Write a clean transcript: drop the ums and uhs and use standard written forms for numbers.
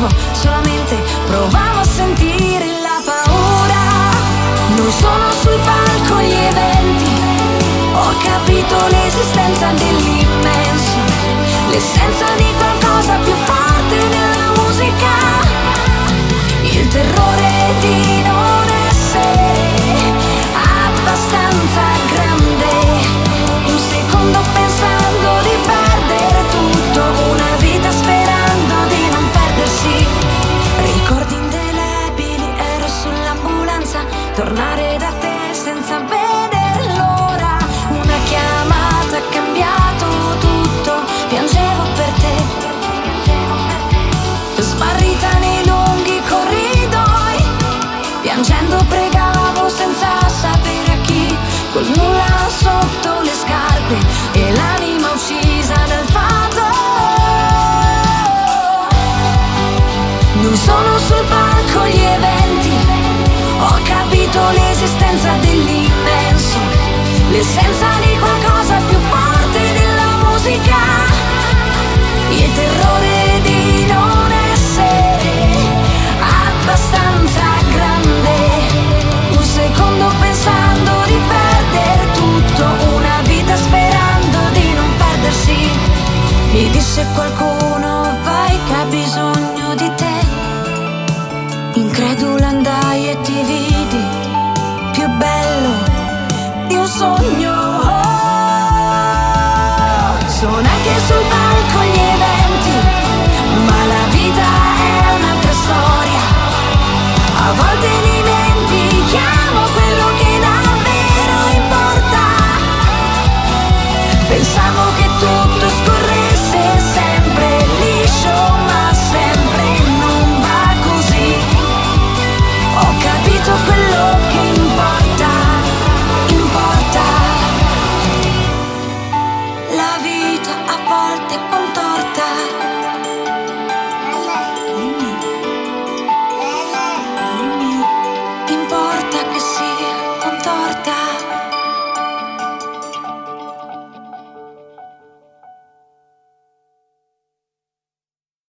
vivevo, solamente provavo a sentire la paura. Non sono sul palco gli eventi, ho capito l'esistenza dell'immenso, l'essenza di qualcosa più forte nella musica, il terrore di non essere abbastanza grande, un secondo pensando di perdere tutto, una vita sperando di non perdersi. Ricordi indelebili, ero sull'ambulanza, tornare da te senza vedere l'ora, una chiamata ha cambiato tutto, piangevo per te, smarrita nei lunghi corridoi, piangendo pregavo senza sapere a chi, col nulla sotto le scarpe e l'anima uccisa dal fato. Non sono sul palco gli eventi, ho capito l'esistenza dell'immenso, l'essenza di qualcosa più forte della musica, il terrore di non essere abbastanza grande, un secondo pensando di perdere tutto, una vita sperando di non perdersi. Mi disse qualcuno, vai che ha bisogno di te, incredulo andai e ti vidi più bello di un sogno. Sono anche sul